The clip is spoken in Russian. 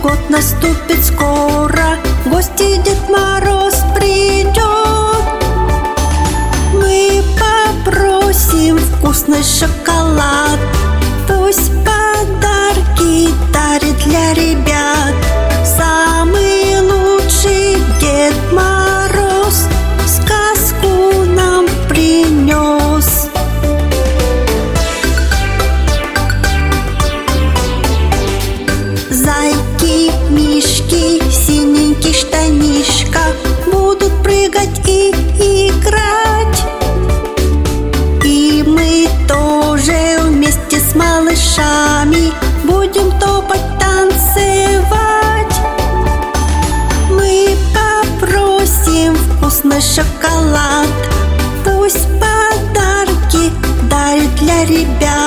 год наступит скоро, в гости Дед Мороз придет. Мы попросим вкусный шоколад, пусть подарки дарит для ребят. Самый лучший Дед Мороз сказку нам принес. Зайки, мишки, синенький штанишка будут прыгать и играть. И мы тоже вместе с малышами будем топать, танцевать. Мы попросим вкусный шоколад, пусть подарки дарит для ребят.